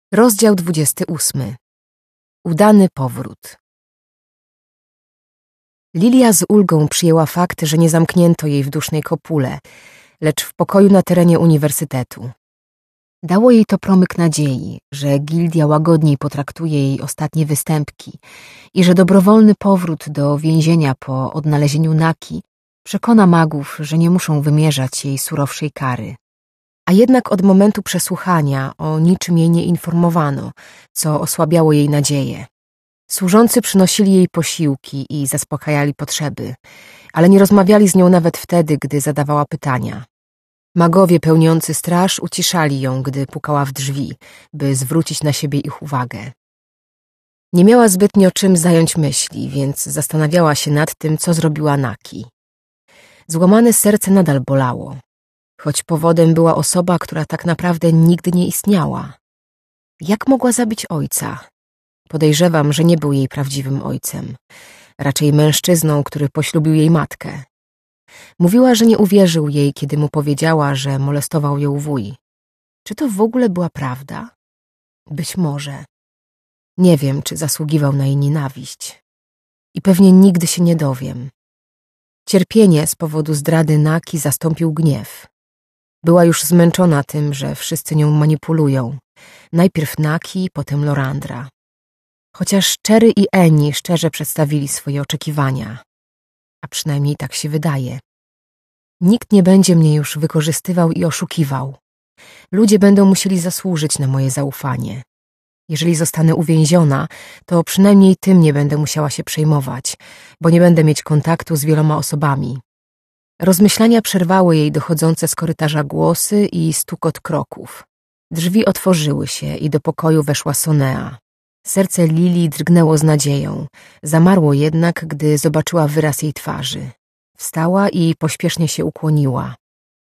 Rozdział 28. Udany powrót. Lilia z ulgą przyjęła fakt, że nie zamknięto jej w dusznej kopule, lecz w pokoju na terenie uniwersytetu. Dało jej to promyk nadziei, że gildia łagodniej potraktuje jej ostatnie występki i że dobrowolny powrót do więzienia po odnalezieniu Naki przekona magów, że nie muszą wymierzać jej surowszej kary. A jednak od momentu przesłuchania o niczym jej nie informowano, co osłabiało jej nadzieję. Służący przynosili jej posiłki i zaspokajali potrzeby, ale nie rozmawiali z nią nawet wtedy, gdy zadawała pytania. Magowie pełniący straż uciszali ją, gdy pukała w drzwi, by zwrócić na siebie ich uwagę. Nie miała zbytnio czym zająć myśli, więc zastanawiała się nad tym, co zrobiła Naki. Złamane serce nadal bolało, choć powodem była osoba, która tak naprawdę nigdy nie istniała. Jak mogła zabić ojca? Podejrzewam, że nie był jej prawdziwym ojcem, raczej mężczyzną, który poślubił jej matkę. Mówiła, że nie uwierzył jej, kiedy mu powiedziała, że molestował ją wuj. Czy to w ogóle była prawda? Być może. Nie wiem, czy zasługiwał na jej nienawiść. I pewnie nigdy się nie dowiem. Cierpienie z powodu zdrady Naki zastąpił gniew. Była już zmęczona tym, że wszyscy nią manipulują. Najpierw Naki, potem Lorandra. Chociaż Cherry i Eni szczerze przedstawili swoje oczekiwania. A przynajmniej tak się wydaje. Nikt nie będzie mnie już wykorzystywał i oszukiwał. Ludzie będą musieli zasłużyć na moje zaufanie. Jeżeli zostanę uwięziona, to przynajmniej tym nie będę musiała się przejmować, bo nie będę mieć kontaktu z wieloma osobami. Rozmyślania przerwały jej dochodzące z korytarza głosy i stukot kroków. Drzwi otworzyły się i do pokoju weszła Sonea. Serce Lilii drgnęło z nadzieją, zamarło jednak, gdy zobaczyła wyraz jej twarzy. Wstała i pośpiesznie się ukłoniła.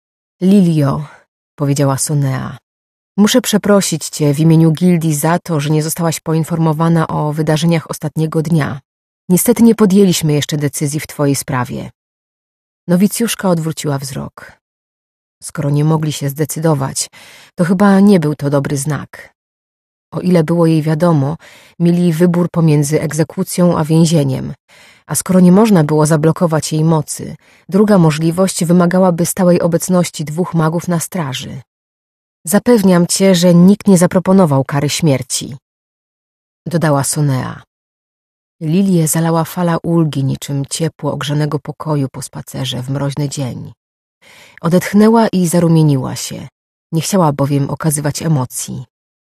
Lilio, powiedziała Sonea, muszę przeprosić cię w imieniu gildii za to, że nie zostałaś poinformowana o wydarzeniach ostatniego dnia. Niestety nie podjęliśmy jeszcze decyzji w twojej sprawie. Nowicjuszka odwróciła wzrok. Skoro nie mogli się zdecydować, to chyba nie był to dobry znak. O ile było jej wiadomo, mieli wybór pomiędzy egzekucją a więzieniem, a skoro nie można było zablokować jej mocy, druga możliwość wymagałaby stałej obecności 2 magów na straży. Zapewniam cię, że nikt nie zaproponował kary śmierci, dodała Sonea. Lilię zalała fala ulgi niczym ciepło ogrzanego pokoju po spacerze w mroźny dzień. Odetchnęła i zarumieniła się, nie chciała bowiem okazywać emocji.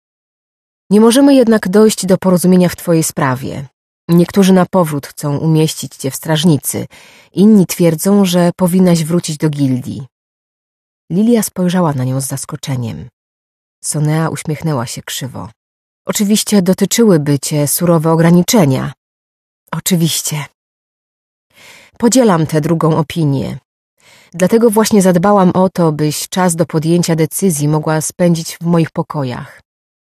Nie możemy jednak dojść do porozumienia w twojej sprawie. Niektórzy na powrót chcą umieścić cię w strażnicy, inni twierdzą, że powinnaś wrócić do gildii. Lilia spojrzała na nią z zaskoczeniem. Sonea uśmiechnęła się krzywo. Oczywiście dotyczyłyby cię surowe ograniczenia. Oczywiście. Podzielam tę drugą opinię. Dlatego właśnie zadbałam o to, byś czas do podjęcia decyzji mogła spędzić w moich pokojach.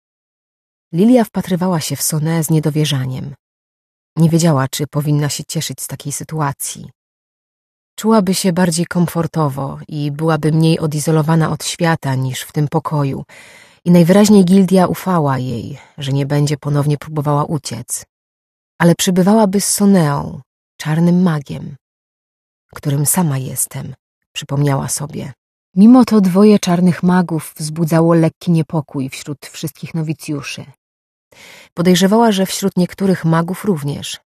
Lilia wpatrywała się w Soneę z niedowierzaniem. Nie wiedziała, czy powinna się cieszyć z takiej sytuacji. Czułaby się bardziej komfortowo i byłaby mniej odizolowana od świata niż w tym pokoju i najwyraźniej gildia ufała jej, że nie będzie ponownie próbowała uciec. Ale przybywałaby z Soneą, czarnym magiem, którym sama jestem, przypomniała sobie. Mimo to 2 czarnych magów wzbudzało lekki niepokój wśród wszystkich nowicjuszy. Podejrzewała, że wśród niektórych magów również.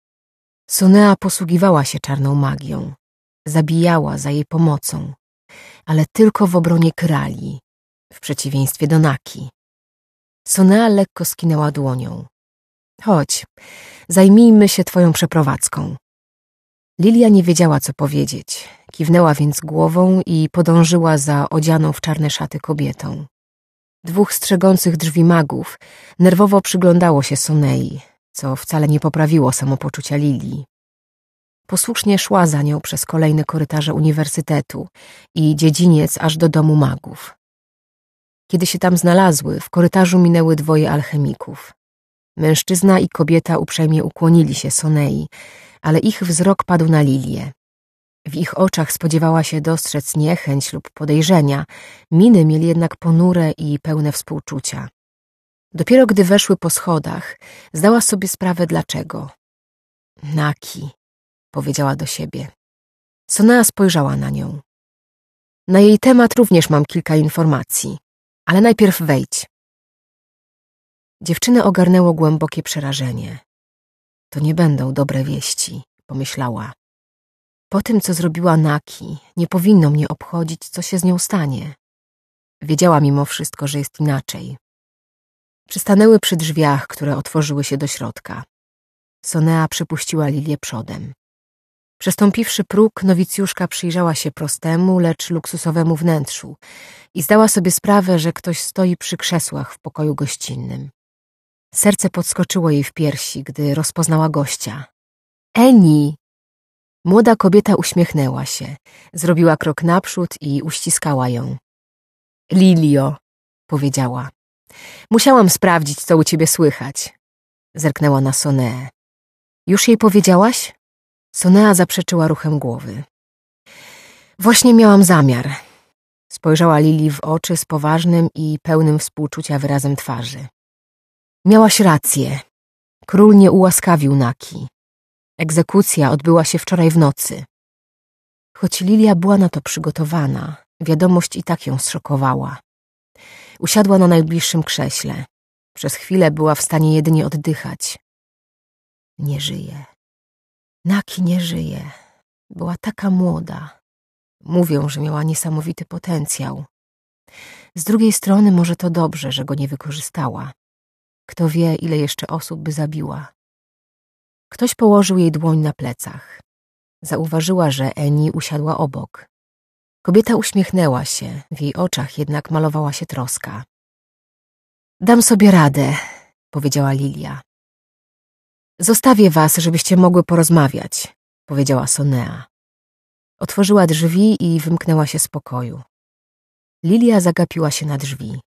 Sonea posługiwała się czarną magią, zabijała za jej pomocą, ale tylko w obronie Krali, w przeciwieństwie do Naki. Sonea lekko skinęła dłonią. Chodź, zajmijmy się twoją przeprowadzką. Lilia nie wiedziała, co powiedzieć. Kiwnęła więc głową i podążyła za odzianą w czarne szaty kobietą. 2 strzegących drzwi magów nerwowo przyglądało się Sonei, co wcale nie poprawiło samopoczucia Lilii. Posłusznie szła za nią przez kolejne korytarze uniwersytetu i dziedziniec aż do domu magów. Kiedy się tam znalazły, w korytarzu minęły 2 alchemików. Mężczyzna i kobieta uprzejmie ukłonili się Sonei, ale ich wzrok padł na Lilię. W ich oczach spodziewała się dostrzec niechęć lub podejrzenia, miny mieli jednak ponure i pełne współczucia. Dopiero gdy weszły po schodach, zdała sobie sprawę dlaczego. Naki, powiedziała do siebie. Sonea spojrzała na nią. Na jej temat również mam kilka informacji, ale najpierw wejdź. Dziewczynę ogarnęło głębokie przerażenie. To nie będą dobre wieści, pomyślała. Po tym, co zrobiła Naki, nie powinno mnie obchodzić, co się z nią stanie. Wiedziała mimo wszystko, że jest inaczej. Przystanęły przy drzwiach, które otworzyły się do środka. Sonea przypuściła Lilię przodem. Przestąpiwszy próg, nowicjuszka przyjrzała się prostemu, lecz luksusowemu wnętrzu i zdała sobie sprawę, że ktoś stoi przy krzesłach w pokoju gościnnym. Serce podskoczyło jej w piersi, gdy rozpoznała gościa. Eni! Młoda kobieta uśmiechnęła się, zrobiła krok naprzód i uściskała ją. Lilio, powiedziała. Musiałam sprawdzić, co u ciebie słychać. Zerknęła na Soneę. Już jej powiedziałaś? Sonea zaprzeczyła ruchem głowy. Właśnie miałam zamiar. Spojrzała Lili w oczy z poważnym i pełnym współczucia wyrazem twarzy. Miałaś rację. Król nie ułaskawił Naki. Egzekucja odbyła się wczoraj w nocy. Choć Lilia była na to przygotowana, wiadomość i tak ją zszokowała. Usiadła na najbliższym krześle. Przez chwilę była w stanie jedynie oddychać. Nie żyje. Naki nie żyje. Była taka młoda. Mówią, że miała niesamowity potencjał. Z drugiej strony może to dobrze, że go nie wykorzystała. Kto wie, ile jeszcze osób by zabiła. Ktoś położył jej dłoń na plecach. Zauważyła, że Eni usiadła obok. Kobieta uśmiechnęła się, w jej oczach jednak malowała się troska. Dam sobie radę, powiedziała Lilia. Zostawię was, żebyście mogły porozmawiać, powiedziała Sonea. Otworzyła drzwi i wymknęła się z pokoju. Lilia zagapiła się na drzwi.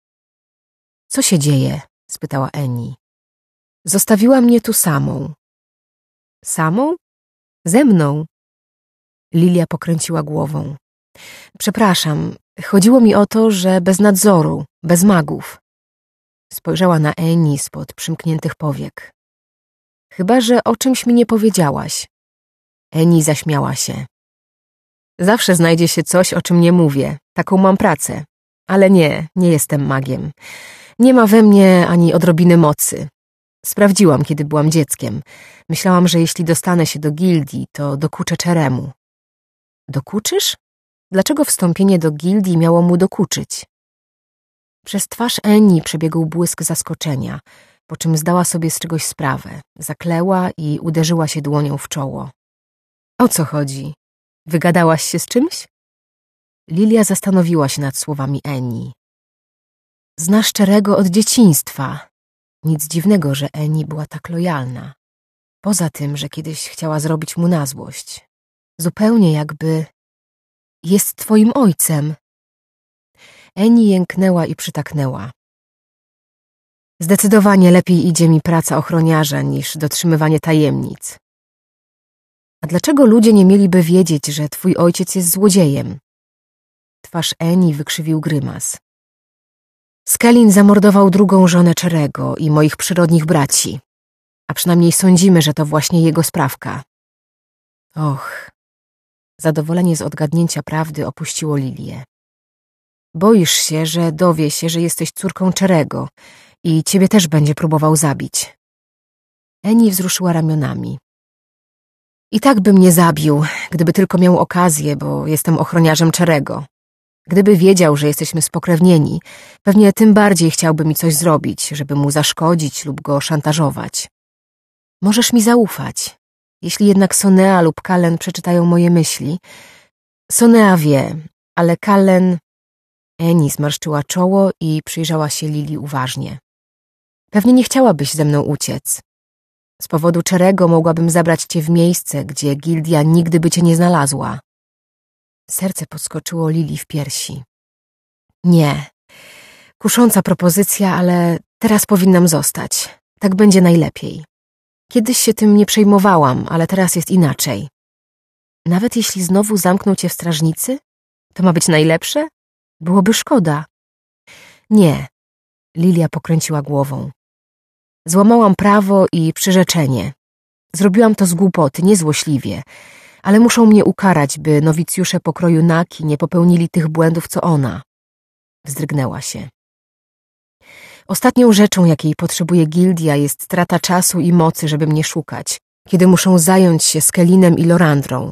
Co się dzieje? Spytała Eni. Zostawiła mnie tu samą. Samą? Ze mną? Lilia pokręciła głową. Przepraszam, chodziło mi o to, że bez nadzoru, bez magów. Spojrzała na Eni spod przymkniętych powiek. Chyba że o czymś mi nie powiedziałaś. Eni zaśmiała się. Zawsze znajdzie się coś, o czym nie mówię. Taką mam pracę. Ale nie jestem magiem. Nie ma we mnie ani odrobiny mocy. Sprawdziłam, kiedy byłam dzieckiem. Myślałam, że jeśli dostanę się do gildii, to dokuczę Czeremu. Dokuczysz? Dlaczego wstąpienie do gildii miało mu dokuczyć? Przez twarz Eni przebiegł błysk zaskoczenia, po czym zdała sobie z czegoś sprawę. Zakleła i uderzyła się dłonią w czoło. O co chodzi? Wygadałaś się z czymś? Lilia zastanowiła się nad słowami Eni. Znasz Czerego od dzieciństwa. Nic dziwnego, że Eni była tak lojalna. Poza tym, że kiedyś chciała zrobić mu na złość. Zupełnie jakby... Jest twoim ojcem. Eni jęknęła i przytaknęła. Zdecydowanie lepiej idzie mi praca ochroniarza niż dotrzymywanie tajemnic. A dlaczego ludzie nie mieliby wiedzieć, że twój ojciec jest złodziejem? Twarz Eni wykrzywił grymas. Skelin zamordował drugą żonę Czerego i moich przyrodnich braci, a przynajmniej sądzimy, że to właśnie jego sprawka. Och, zadowolenie z odgadnięcia prawdy opuściło Lilię. Boisz się, że dowie się, że jesteś córką Czerego i ciebie też będzie próbował zabić. Eni wzruszyła ramionami. I tak by mnie zabił, gdyby tylko miał okazję, bo jestem ochroniarzem Czerego. Gdyby wiedział, że jesteśmy spokrewnieni, pewnie tym bardziej chciałby mi coś zrobić, żeby mu zaszkodzić lub go szantażować. Możesz mi zaufać. Jeśli jednak Sonea lub Kallen przeczytają moje myśli... Sonea wie, ale Kallen... Eni zmarszczyła czoło i przyjrzała się Lili uważnie. Pewnie nie chciałabyś ze mną uciec. Z powodu Czerego mogłabym zabrać cię w miejsce, gdzie gildia nigdy by cię nie znalazła. Serce podskoczyło Lili w piersi. Nie. Kusząca propozycja, ale teraz powinnam zostać. Tak będzie najlepiej. Kiedyś się tym nie przejmowałam, ale teraz jest inaczej. Nawet jeśli znowu zamkną cię w strażnicy, to ma być najlepsze? Byłoby szkoda. Nie. Lilia pokręciła głową. Złamałam prawo i przyrzeczenie. Zrobiłam to z głupoty, niezłośliwie, ale muszą mnie ukarać, by nowicjusze pokroju Naki nie popełnili tych błędów, co ona. Wzdrygnęła się. Ostatnią rzeczą, jakiej potrzebuje gildia, jest strata czasu i mocy, żeby mnie szukać, kiedy muszą zająć się Skelinem i Lorandrą.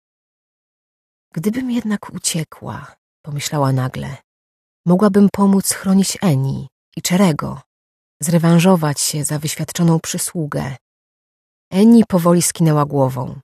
Gdybym jednak uciekła, pomyślała nagle, mogłabym pomóc chronić Eni i Czerego, zrewanżować się za wyświadczoną przysługę. Eni powoli skinęła głową.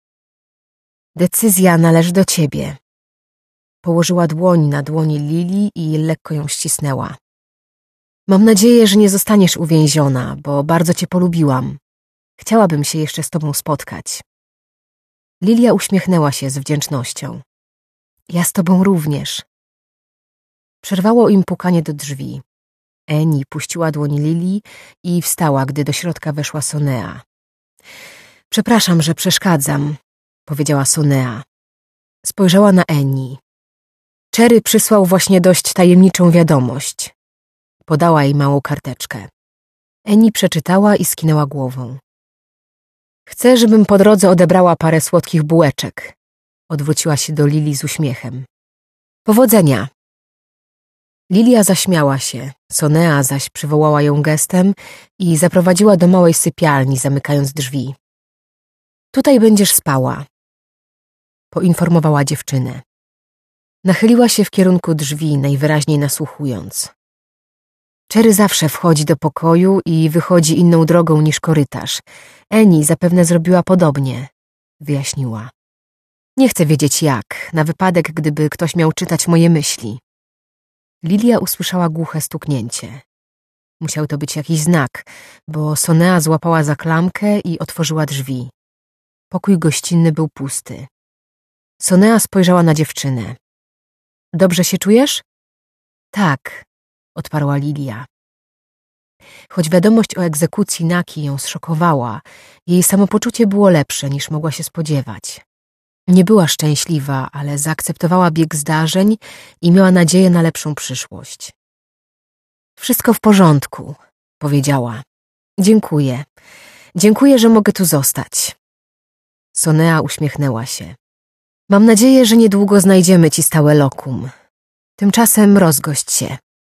Decyzja należy do ciebie. Położyła dłoń na dłoni Lili i lekko ją ścisnęła. Mam nadzieję, że nie zostaniesz uwięziona, bo bardzo cię polubiłam. Chciałabym się jeszcze z tobą spotkać. Lilia uśmiechnęła się z wdzięcznością. Ja z tobą również. Przerwało im pukanie do drzwi. Eni puściła dłoń Lili i wstała, gdy do środka weszła Sonea. Przepraszam, że przeszkadzam, powiedziała Sonea. Spojrzała na Eni. Czery przysłał właśnie dość tajemniczą wiadomość. Podała jej małą karteczkę. Eni przeczytała i skinęła głową. Chcę, żebym po drodze odebrała parę słodkich bułeczek. Odwróciła się do Lili z uśmiechem. Powodzenia! Lilia zaśmiała się, Sonea zaś przywołała ją gestem i zaprowadziła do małej sypialni, zamykając drzwi. Tutaj będziesz spała, poinformowała dziewczynę. Nachyliła się w kierunku drzwi, najwyraźniej nasłuchując. Czery zawsze wchodzi do pokoju i wychodzi inną drogą niż korytarz. Eni zapewne zrobiła podobnie, wyjaśniła. Nie chcę wiedzieć jak, na wypadek, gdyby ktoś miał czytać moje myśli. Lilia usłyszała głuche stuknięcie. Musiał to być jakiś znak, bo Sonea złapała za klamkę i otworzyła drzwi. Pokój gościnny był pusty. Sonea spojrzała na dziewczynę. Dobrze się czujesz? Tak, odparła Lilia. Choć wiadomość o egzekucji Naki ją zszokowała, jej samopoczucie było lepsze niż mogła się spodziewać. Nie była szczęśliwa, ale zaakceptowała bieg zdarzeń i miała nadzieję na lepszą przyszłość. Wszystko w porządku, powiedziała. Dziękuję. Dziękuję, że mogę tu zostać. Sonea uśmiechnęła się. Mam nadzieję, że niedługo znajdziemy ci stałe lokum. Tymczasem rozgość się.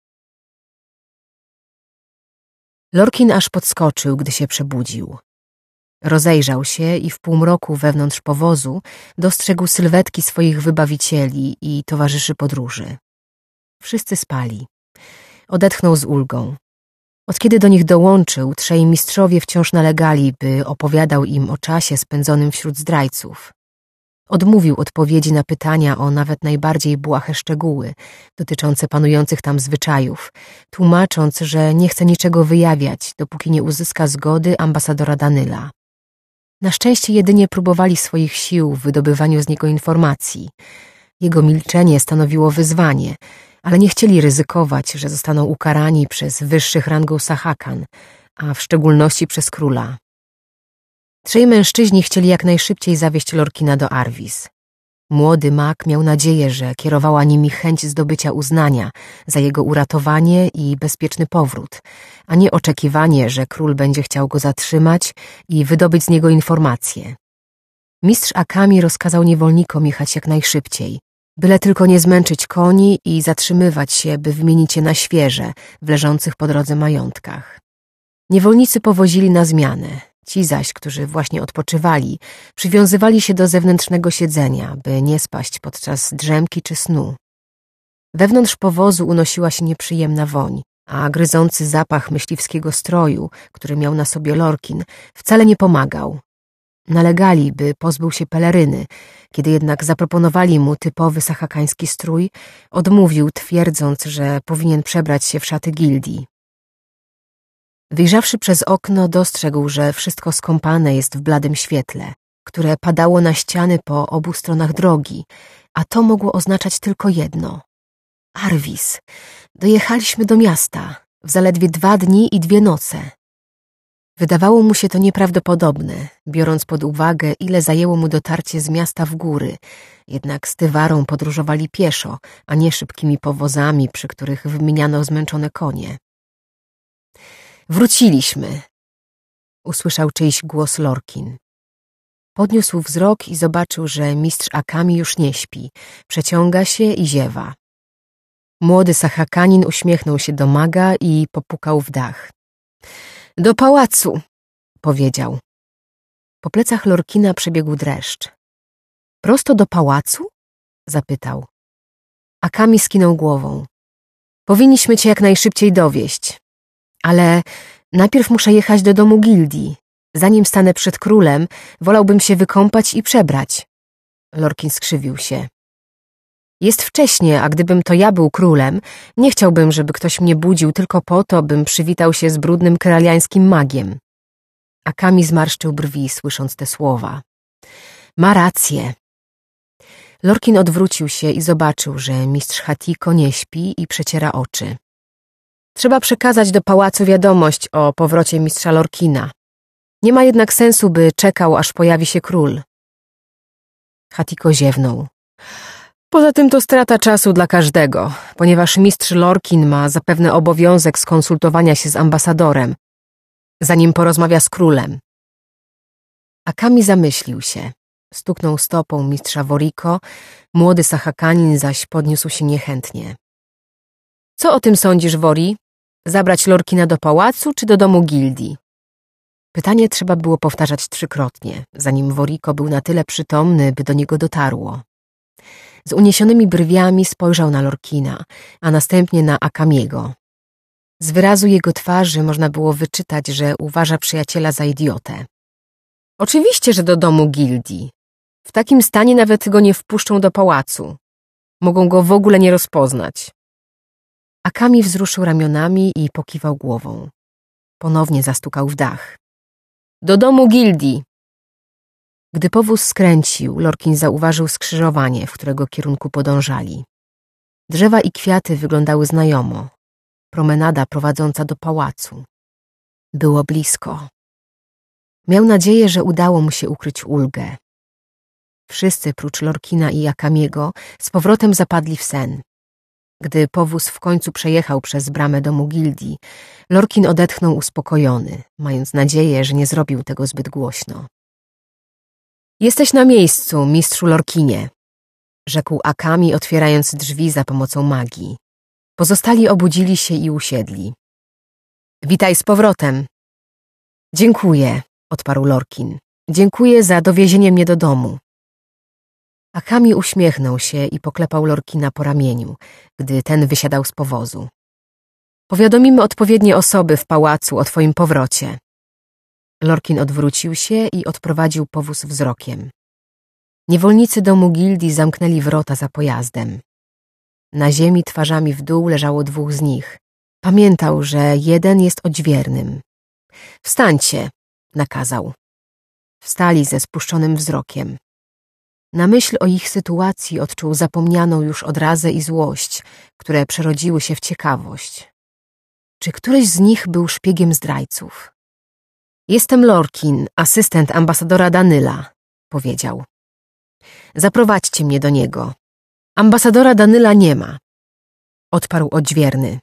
Lorkin aż podskoczył, gdy się przebudził. Rozejrzał się i w półmroku wewnątrz powozu dostrzegł sylwetki swoich wybawicieli i towarzyszy podróży. Wszyscy spali. Odetchnął z ulgą. Od kiedy do nich dołączył, trzej mistrzowie wciąż nalegali, by opowiadał im o czasie spędzonym wśród zdrajców. Odmówił odpowiedzi na pytania o nawet najbardziej błahe szczegóły dotyczące panujących tam zwyczajów, tłumacząc, że nie chce niczego wyjawiać, dopóki nie uzyska zgody ambasadora Danyla. Na szczęście jedynie próbowali swoich sił w wydobywaniu z niego informacji. Jego milczenie stanowiło wyzwanie, ale nie chcieli ryzykować, że zostaną ukarani przez wyższych rangą Sahakan, a w szczególności przez króla. Trzej mężczyźni chcieli jak najszybciej zawieźć Lorkina do Arvis. Młody mag miał nadzieję, że kierowała nimi chęć zdobycia uznania za jego uratowanie i bezpieczny powrót, a nie oczekiwanie, że król będzie chciał go zatrzymać i wydobyć z niego informacje. Mistrz Akami rozkazał niewolnikom jechać jak najszybciej, byle tylko nie zmęczyć koni i zatrzymywać się, by wymienić je na świeże w leżących po drodze majątkach. Niewolnicy powozili na zmianę. Ci zaś, którzy właśnie odpoczywali, przywiązywali się do zewnętrznego siedzenia, by nie spaść podczas drzemki czy snu. Wewnątrz powozu unosiła się nieprzyjemna woń, a gryzący zapach myśliwskiego stroju, który miał na sobie Lorkin, wcale nie pomagał. Nalegali, by pozbył się peleryny, kiedy jednak zaproponowali mu typowy sahakański strój, odmówił, twierdząc, że powinien przebrać się w szaty gildii. Wyjrzawszy przez okno, dostrzegł, że wszystko skąpane jest w bladym świetle, które padało na ściany po obu stronach drogi, a to mogło oznaczać tylko jedno. Arvis. Dojechaliśmy do miasta w zaledwie 2 dni i 2 noce. Wydawało mu się to nieprawdopodobne, biorąc pod uwagę, ile zajęło mu dotarcie z miasta w góry, jednak z Tywarą podróżowali pieszo, a nie szybkimi powozami, przy których wymieniano zmęczone konie. Wróciliśmy. Usłyszał czyjś głos Lorkin. Podniósł wzrok i zobaczył, że mistrz Akami już nie śpi, przeciąga się i ziewa. Młody Sahakanin uśmiechnął się do maga i popukał w dach. Do pałacu, powiedział. Po plecach Lorkina przebiegł dreszcz. Prosto do pałacu? Zapytał. Akami skinął głową. Powinniśmy cię jak najszybciej dowieść. Ale najpierw muszę jechać do domu gildii. Zanim stanę przed królem, wolałbym się wykąpać i przebrać. Lorkin skrzywił się. Jest wcześnie, a gdybym to ja był królem, nie chciałbym, żeby ktoś mnie budził tylko po to, bym przywitał się z brudnym keraliańskim magiem. Akami zmarszczył brwi, słysząc te słowa. Ma rację. Lorkin odwrócił się i zobaczył, że mistrz Hatiko nie śpi i przeciera oczy. Trzeba przekazać do pałacu wiadomość o powrocie mistrza Lorkina. Nie ma jednak sensu, by czekał, aż pojawi się król. Hatiko ziewnął. Poza tym to strata czasu dla każdego, ponieważ mistrz Lorkin ma zapewne obowiązek skonsultowania się z ambasadorem, zanim porozmawia z królem. Akami zamyślił się. Stuknął stopą mistrza Woriko, młody Sahakanin zaś podniósł się niechętnie. Co o tym sądzisz, Wori? Zabrać Lorkina do pałacu czy do domu gildii? Pytanie trzeba było powtarzać 3-krotnie, zanim Woriko był na tyle przytomny, by do niego dotarło. Z uniesionymi brwiami spojrzał na Lorkina, a następnie na Akamiego. Z wyrazu jego twarzy można było wyczytać, że uważa przyjaciela za idiotę. Oczywiście, że do domu gildii. W takim stanie nawet go nie wpuszczą do pałacu. Mogą go w ogóle nie rozpoznać. Akami wzruszył ramionami i pokiwał głową. Ponownie zastukał w dach. Do domu gildii! Gdy powóz skręcił, Lorkin zauważył skrzyżowanie, w którego kierunku podążali. Drzewa i kwiaty wyglądały znajomo. Promenada prowadząca do pałacu. Było blisko. Miał nadzieję, że udało mu się ukryć ulgę. Wszyscy, prócz Lorkina i Akamiego, z powrotem zapadli w sen. Gdy powóz w końcu przejechał przez bramę domu gildii, Lorkin odetchnął uspokojony, mając nadzieję, że nie zrobił tego zbyt głośno. Jesteś na miejscu, mistrzu Lorkinie, rzekł Akami, otwierając drzwi za pomocą magii. Pozostali obudzili się i usiedli. Witaj z powrotem. Dziękuję, odparł Lorkin. Dziękuję za dowiezienie mnie do domu. Akami uśmiechnął się i poklepał Lorkina po ramieniu, gdy ten wysiadał z powozu. Powiadomimy odpowiednie osoby w pałacu o twoim powrocie. Lorkin odwrócił się i odprowadził powóz wzrokiem. Niewolnicy domu gildii zamknęli wrota za pojazdem. Na ziemi twarzami w dół leżało 2 z nich. Pamiętał, że jeden jest odźwiernym. Wstańcie, nakazał. Wstali ze spuszczonym wzrokiem. Na myśl o ich sytuacji odczuł zapomnianą już odrazę i złość, które przerodziły się w ciekawość. Czy któryś z nich był szpiegiem zdrajców? Jestem Lorkin, asystent ambasadora Danyla, powiedział. Zaprowadźcie mnie do niego. Ambasadora Danyla nie ma, odparł odźwierny.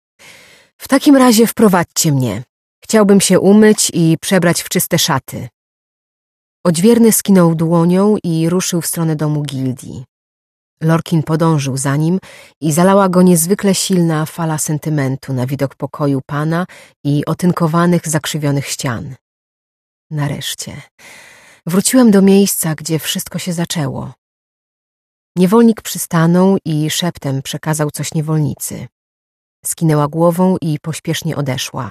W takim razie wprowadźcie mnie. Chciałbym się umyć i przebrać w czyste szaty. Odźwierny skinął dłonią i ruszył w stronę domu gildii. Lorkin podążył za nim i zalała go niezwykle silna fala sentymentu na widok pokoju pana i otynkowanych, zakrzywionych ścian. Nareszcie wróciłem do miejsca, gdzie wszystko się zaczęło. Niewolnik przystanął i szeptem przekazał coś niewolnicy. Skinęła głową i pośpiesznie odeszła.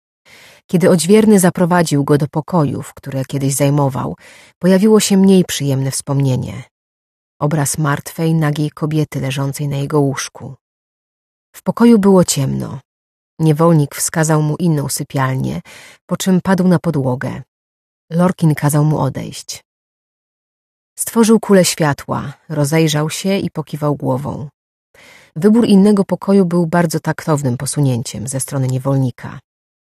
Kiedy odźwierny zaprowadził go do pokojów, które kiedyś zajmował, pojawiło się mniej przyjemne wspomnienie. Obraz martwej, nagiej kobiety leżącej na jego łóżku. W pokoju było ciemno. Niewolnik wskazał mu inną sypialnię, po czym padł na podłogę. Lorkin kazał mu odejść. Stworzył kulę światła, rozejrzał się i pokiwał głową. Wybór innego pokoju był bardzo taktownym posunięciem ze strony niewolnika.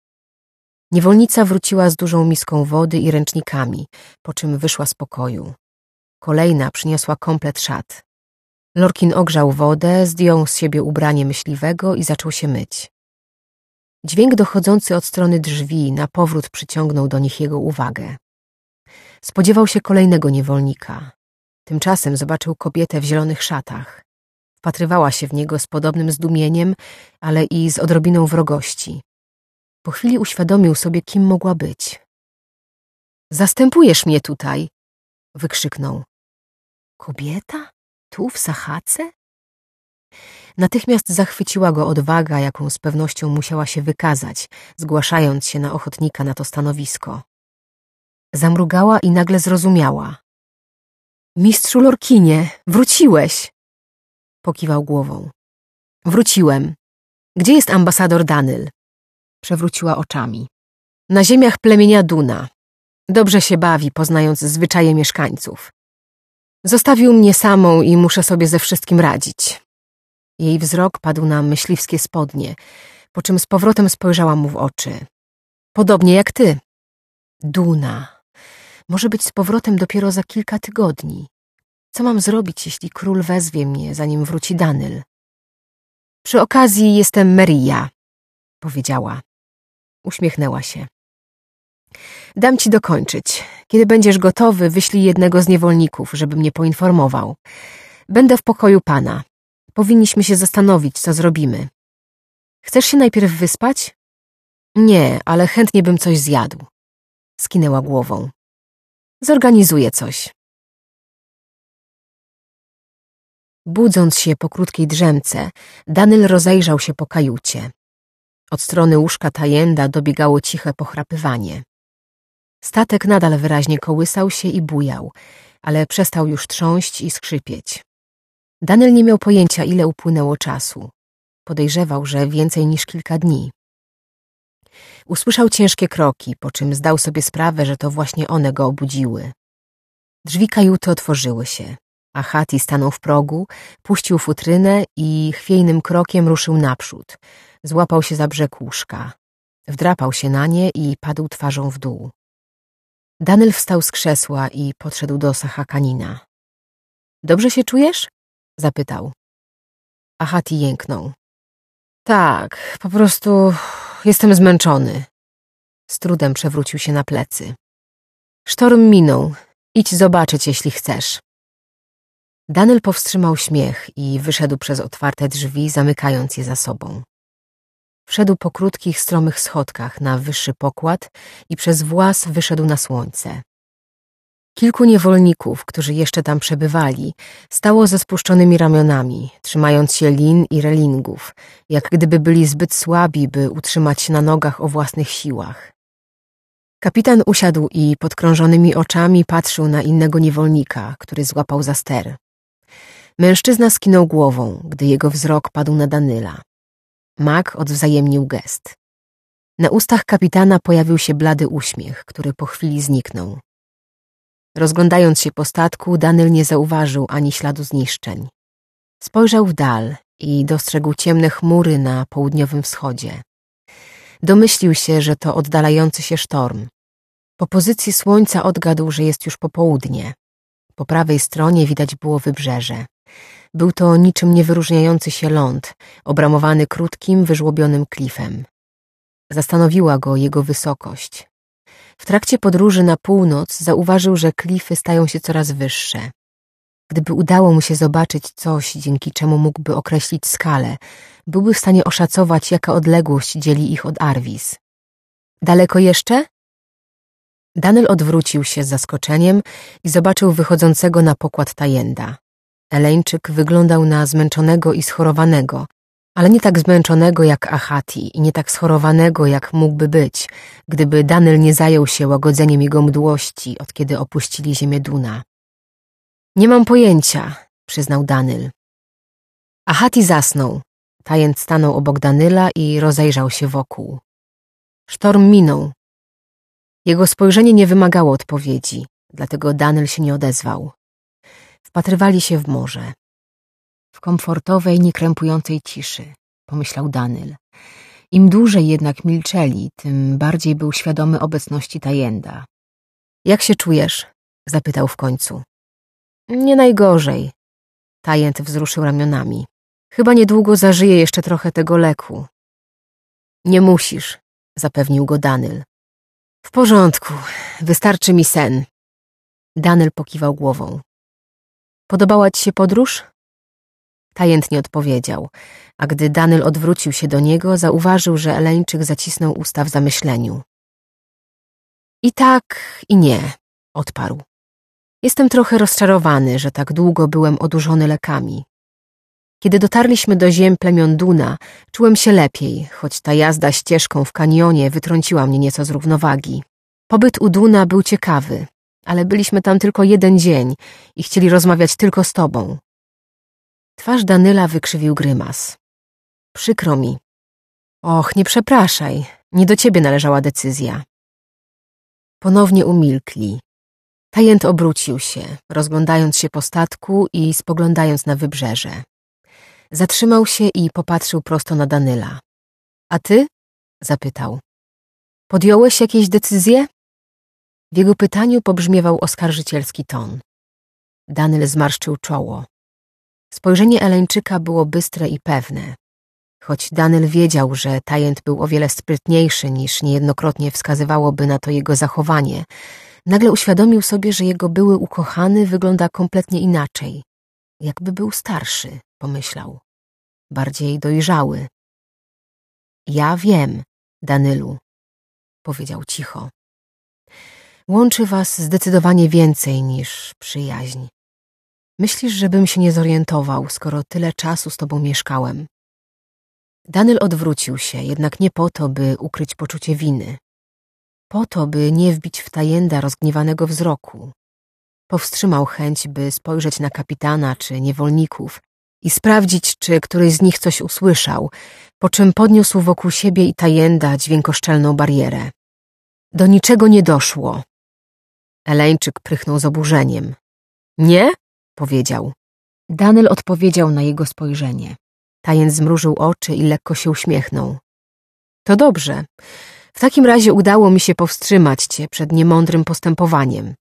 Niewolnica wróciła z dużą miską wody i ręcznikami, po czym wyszła z pokoju. Kolejna przyniosła komplet szat. Lorkin ogrzał wodę, zdjął z siebie ubranie myśliwego i zaczął się myć. Dźwięk dochodzący od strony drzwi na powrót przyciągnął do nich jego uwagę. Spodziewał się kolejnego niewolnika. Tymczasem zobaczył kobietę w zielonych szatach. Wpatrywała się w niego z podobnym zdumieniem, ale i z odrobiną wrogości. Po chwili uświadomił sobie, kim mogła być. „Zastępujesz mnie tutaj!" wykrzyknął. Kobieta? Tu w Sahace? Natychmiast zachwyciła go odwaga, jaką z pewnością musiała się wykazać, zgłaszając się na ochotnika na to stanowisko. Zamrugała i nagle zrozumiała. „Mistrzu Lorkinie, wróciłeś!" Pokiwał głową. „Wróciłem. Gdzie jest ambasador Danyl?" Przewróciła oczami. „Na ziemiach plemienia Duna. Dobrze się bawi, poznając zwyczaje mieszkańców. Zostawił mnie samą i muszę sobie ze wszystkim radzić." Jej wzrok padł na myśliwskie spodnie, po czym z powrotem spojrzała mu w oczy. „Podobnie jak ty. Duna. Może być z powrotem dopiero za kilka tygodni. Co mam zrobić, jeśli król wezwie mnie, zanim wróci Danyl?" „Przy okazji jestem Meria", powiedziała. Uśmiechnęła się. „Dam ci dokończyć. Kiedy będziesz gotowy, wyślij jednego z niewolników, żeby mnie poinformował. Będę w pokoju pana. Powinniśmy się zastanowić, co zrobimy. Chcesz się najpierw wyspać?" „Nie, ale chętnie bym coś zjadł." Skinęła głową. „Zorganizuję coś." Budząc się po krótkiej drzemce, Danyl rozejrzał się po kajucie. Od strony łóżka Tajenda dobiegało ciche pochrapywanie. Statek nadal wyraźnie kołysał się i bujał, ale przestał już trząść i skrzypieć. Danyl nie miał pojęcia, ile upłynęło czasu. Podejrzewał, że więcej niż kilka dni. Usłyszał ciężkie kroki, po czym zdał sobie sprawę, że to właśnie one go obudziły. Drzwi kajuty otworzyły się. Ahati stanął w progu, puścił futrynę i chwiejnym krokiem ruszył naprzód. Złapał się za brzeg łóżka. Wdrapał się na nie i padł twarzą w dół. Danyl wstał z krzesła i podszedł do Sahakanina. „Dobrze się czujesz?" zapytał. Ahati jęknął. „Tak, po prostu jestem zmęczony." Z trudem przewrócił się na plecy. „Sztorm minął. Idź zobaczyć, jeśli chcesz." Danyl powstrzymał śmiech i wyszedł przez otwarte drzwi, zamykając je za sobą. Wszedł po krótkich, stromych schodkach na wyższy pokład i przez włas wyszedł na słońce. Kilku niewolników, którzy jeszcze tam przebywali, stało ze spuszczonymi ramionami, trzymając się lin i relingów, jak gdyby byli zbyt słabi, by utrzymać się na nogach o własnych siłach. Kapitan usiadł i podkrążonymi oczami patrzył na innego niewolnika, który złapał za ster. Mężczyzna skinął głową, gdy jego wzrok padł na Danyla. Mag odwzajemnił gest. Na ustach kapitana pojawił się blady uśmiech, który po chwili zniknął. Rozglądając się po statku, Danyl nie zauważył ani śladu zniszczeń. Spojrzał w dal i dostrzegł ciemne chmury na południowym wschodzie. Domyślił się, że to oddalający się sztorm. Po pozycji słońca odgadł, że jest już popołudnie. Po prawej stronie widać było wybrzeże. Był to niczym niewyróżniający się ląd, obramowany krótkim, wyżłobionym klifem. Zastanowiła go jego wysokość. W trakcie podróży na północ zauważył, że klify stają się coraz wyższe. Gdyby udało mu się zobaczyć coś, dzięki czemu mógłby określić skalę, byłby w stanie oszacować, jaka odległość dzieli ich od Arwis. „Daleko jeszcze?" Danyl odwrócił się z zaskoczeniem i zobaczył wychodzącego na pokład Tajenda. Eleńczyk wyglądał na zmęczonego i schorowanego, ale nie tak zmęczonego jak Ahati i nie tak schorowanego, jak mógłby być, gdyby Danyl nie zajął się łagodzeniem jego mdłości, od kiedy opuścili ziemię Duna. „Nie mam pojęcia", przyznał Danyl. Ahati zasnął. Tajent stanął obok Danyla i rozejrzał się wokół. Sztorm minął. Jego spojrzenie nie wymagało odpowiedzi, dlatego Danyl się nie odezwał. Wpatrywali się w morze. W komfortowej, niekrępującej ciszy, pomyślał Danyl. Im dłużej jednak milczeli, tym bardziej był świadomy obecności Tajenda. „Jak się czujesz?" zapytał w końcu. „Nie najgorzej." Tajent wzruszył ramionami. „Chyba niedługo zażyję jeszcze trochę tego leku." Nie musisz, zapewnił go Danyl. W porządku, wystarczy mi sen. Danyl pokiwał głową. Podobała ci się podróż? Tajent nie odpowiedział, a gdy Danyl odwrócił się do niego, zauważył, że Eleńczyk zacisnął usta w zamyśleniu. I tak, i nie, odparł. Jestem trochę rozczarowany, że tak długo byłem odurzony lekami. Kiedy dotarliśmy do ziem plemion Duna, czułem się lepiej, choć ta jazda ścieżką w kanionie wytrąciła mnie nieco z równowagi. Pobyt u Duna był ciekawy, ale byliśmy tam tylko 1 dzień i chcieli rozmawiać tylko z tobą. Twarz Danyla wykrzywił grymas. Przykro mi. Och, nie przepraszaj, nie do ciebie należała decyzja. Ponownie umilkli. Tajent obrócił się, rozglądając się po statku i spoglądając na wybrzeże. Zatrzymał się i popatrzył prosto na Danyla. A ty? Zapytał. Podjąłeś jakieś decyzje? W jego pytaniu pobrzmiewał oskarżycielski ton. Danyl zmarszczył czoło. Spojrzenie Eleńczyka było bystre i pewne. Choć Danyl wiedział, że Tajent był o wiele sprytniejszy niż niejednokrotnie wskazywałoby na to jego zachowanie, nagle uświadomił sobie, że jego były ukochany wygląda kompletnie inaczej. Jakby był starszy, pomyślał. Bardziej dojrzały. Ja wiem, Danylu, powiedział cicho. Łączy was zdecydowanie więcej niż przyjaźń. Myślisz, żebym się nie zorientował, skoro tyle czasu z tobą mieszkałem? Danyl odwrócił się, jednak nie po to, by ukryć poczucie winy. Po to, by nie wbić w Tajenda rozgniewanego wzroku. Powstrzymał chęć, by spojrzeć na kapitana czy niewolników i sprawdzić, czy któryś z nich coś usłyszał, po czym podniósł wokół siebie i Tajenda dźwiękoszczelną barierę. Do niczego nie doszło. Eleńczyk prychnął z oburzeniem. Nie? Powiedział. Danyl odpowiedział na jego spojrzenie. Tajent zmrużył oczy i lekko się uśmiechnął. To dobrze. W takim razie udało mi się powstrzymać cię przed niemądrym postępowaniem.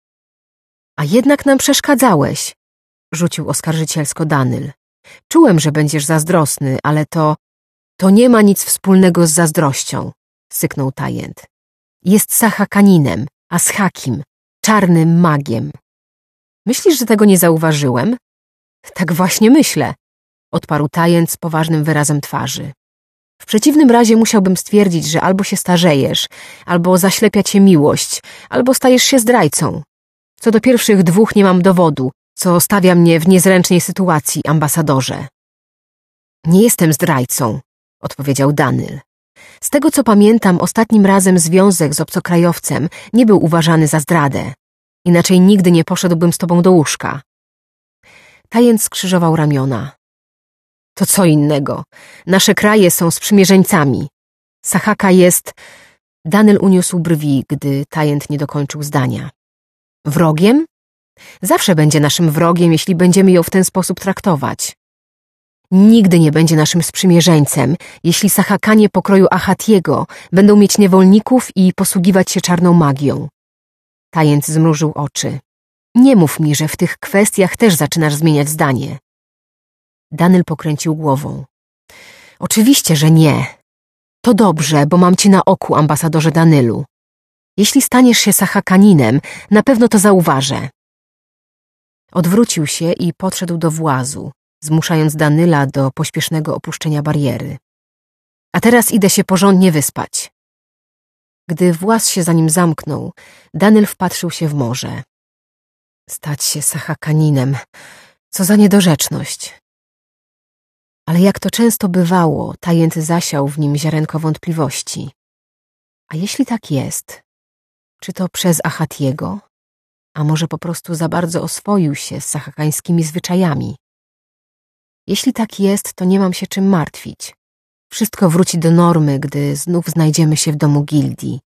A jednak nam przeszkadzałeś, rzucił oskarżycielsko Danyl. Czułem, że będziesz zazdrosny, ale to nie ma nic wspólnego z zazdrością, syknął Tajent. Jest Sahakaninem, Ashakim, czarnym magiem. Myślisz, że tego nie zauważyłem? Tak właśnie myślę, odparł Tajent z poważnym wyrazem twarzy. W przeciwnym razie musiałbym stwierdzić, że albo się starzejesz, albo zaślepia cię miłość, albo stajesz się zdrajcą. Co do pierwszych 2 nie mam dowodu, co stawia mnie w niezręcznej sytuacji, ambasadorze. Nie jestem zdrajcą, odpowiedział Danyl. Z tego co pamiętam, ostatnim razem związek z obcokrajowcem nie był uważany za zdradę. Inaczej nigdy nie poszedłbym z tobą do łóżka. Tajent skrzyżował ramiona. To co innego. Nasze kraje są sprzymierzeńcami. Sahaka jest... Danyl uniósł brwi, gdy Tajent nie dokończył zdania. Wrogiem? Zawsze będzie naszym wrogiem, jeśli będziemy ją w ten sposób traktować. Nigdy nie będzie naszym sprzymierzeńcem, jeśli Sahakanie pokroju Ahatiego będą mieć niewolników i posługiwać się czarną magią. Tajent zmrużył oczy. Nie mów mi, że w tych kwestiach też zaczynasz zmieniać zdanie. Danyl pokręcił głową. Oczywiście, że nie. To dobrze, bo mam cię na oku, ambasadorze Danylu. Jeśli staniesz się Sahakaninem, na pewno to zauważę. Odwrócił się i podszedł do włazu, zmuszając Danyla do pośpiesznego opuszczenia bariery. A teraz idę się porządnie wyspać. Gdy właz się za nim zamknął, Danyl wpatrzył się w morze. Stać się Sahakaninem, co za niedorzeczność. Ale jak to często bywało, Tajent zasiał w nim ziarenko wątpliwości. A jeśli tak jest, czy to przez Ahatiego? A może po prostu za bardzo oswoił się z sahakańskimi zwyczajami? Jeśli tak jest, to nie mam się czym martwić. Wszystko wróci do normy, gdy znów znajdziemy się w domu gildii.